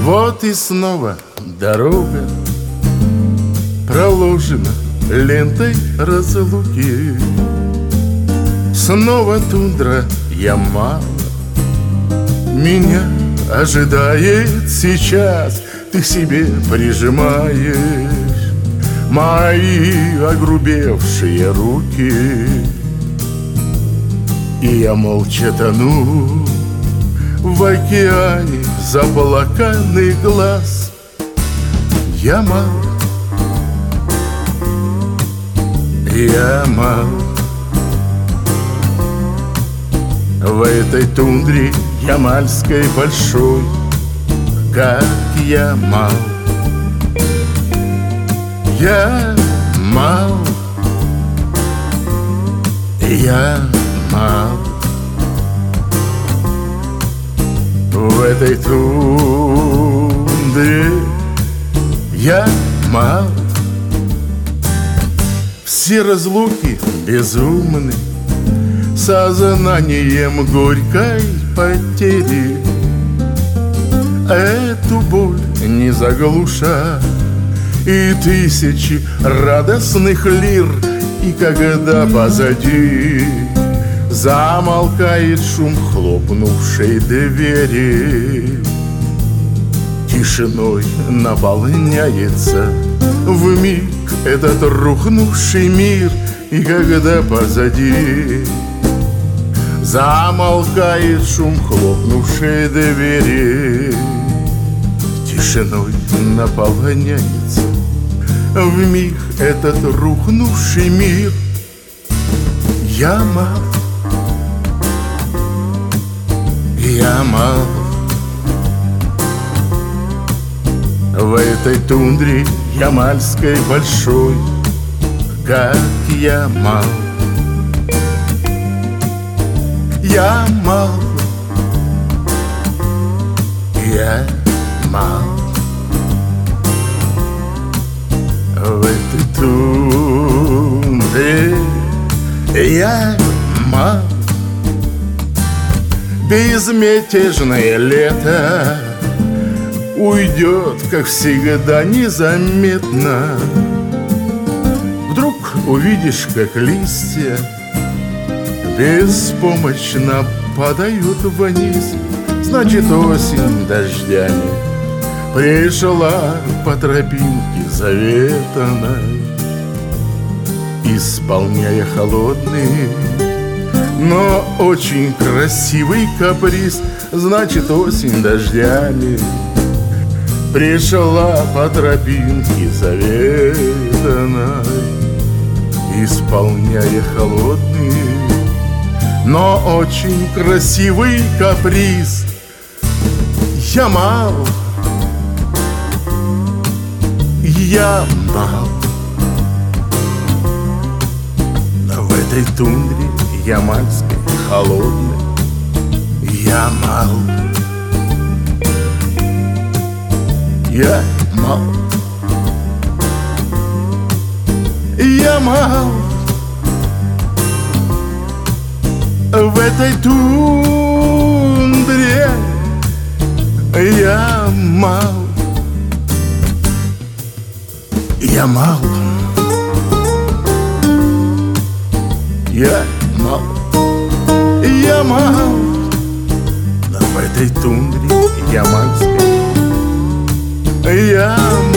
Вот и снова дорога проложена лентой разлуки. Снова тундра, Ямал. Меня ожидает сейчас, ты себе прижимаешь мои огрубевшие руки. И я молча тону в океане заплаканных глаз. Ямал, Ямал. В этой тундре ямальской большой, как Ямал. Ямал, Ямал. В этой тундре Ямал. Все разлуки безумны сознанием горькой потери. Эту боль не заглуша и тысячи радостных лир. И когда позади замолкает шум хлопнувшей двери, тишиной наполняется вмиг этот рухнувший мир. И когда позади замолкает шум хлопнувшей двери, тишиной наполняется вмиг этот рухнувший мир. Ямал, Ямал. В этой тундре ямальской большой, как Ямал. Ямал, Ямал. В этой тундре Ямал. Безмятежное лето уйдет, как всегда, незаметно. Вдруг увидишь, как листья беспомощно падают вниз. Значит, осень дождями пришла по тропинке заветной, исполняя холодный, но очень красивый каприз. Значит, осень дождями пришла по тропинке заветной, исполняя холодный, но очень красивый каприз. Ямал, Ямал. В этой тундре ямальской холодной Ямал, Ямал, Ямал. В этой тундре Ямал, Ямал, Ямал, Ямал. В этой тундре ямальской Ямал.